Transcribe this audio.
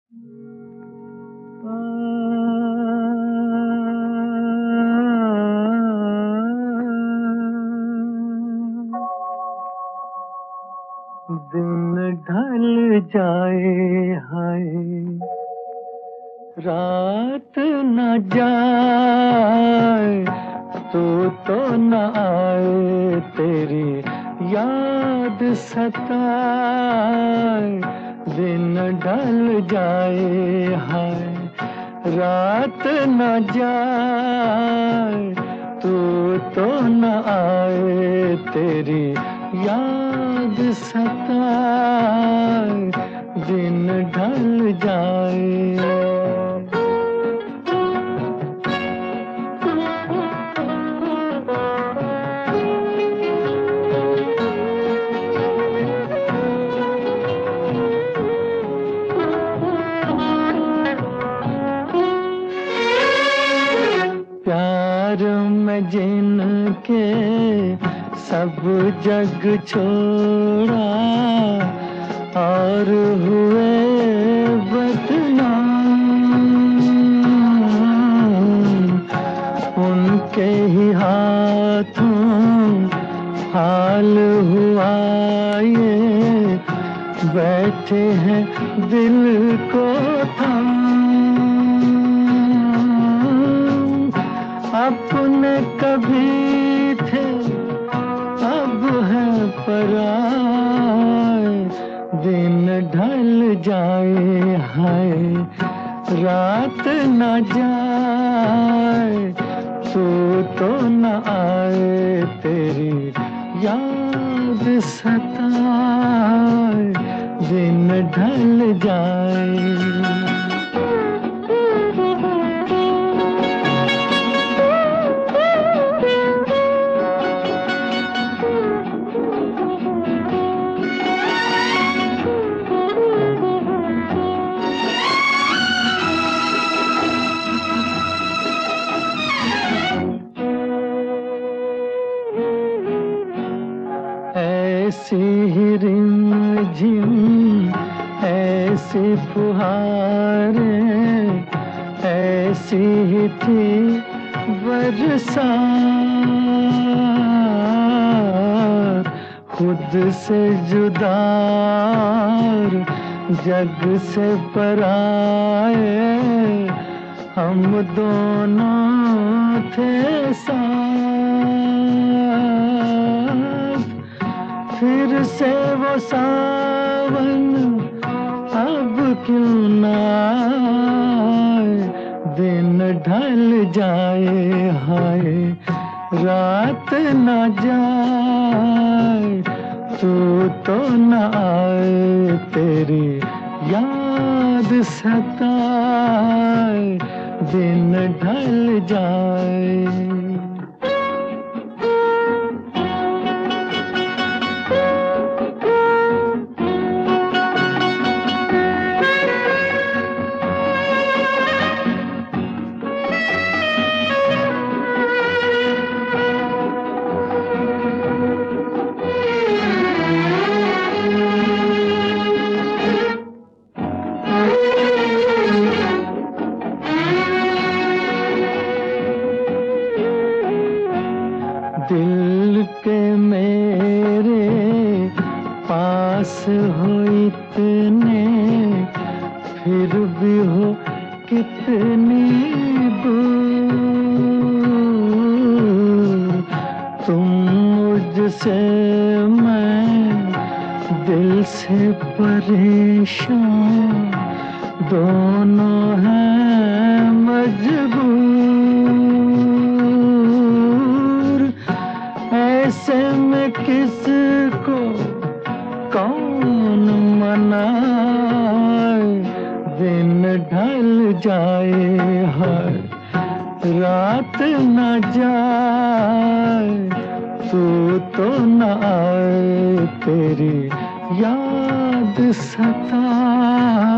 दिन ढल जाए हाय, रात न जाए, तो न आए, तेरी याद सताए। दिन ढल जाए हाय, रात न जाए, तो न आए, तेरी याद सताए। दिन ढल जाए। प्यार में जिनके सब जग छोड़ा, और हुए बदनाम, उनके ही हाथों हाल हुआ ये, बैठे हैं दिल को थाम। अपने कभी थे अब है पराए। दिन ढल जाए हाय, रात न जाए, तो न आए, तेरी याद सताए। दिन ढल जाए। ऐसी ही रिमझिम, ऐसी फुहारें, ऐसी ही थी बरसात। खुद से जुदा, जग से पराए, हम दोनों थे साथ। फिर से वो सावन अब क्यों न आए। दिन ढल जाए हाय, रात न जाए, तो न आए, तेरी याद सताए। दिन ढल जाए। दिल के मेरे पास हो इतने, फिर भी हो कितनी दूर। तुम मुझसे, मैं दिल से परेशान, दोनों हैं मजबूर। ऐसे में किसको कौन मनाए। दिन ढल जाए हाय, रात न जाए, तो न आए, तेरी याद सताए।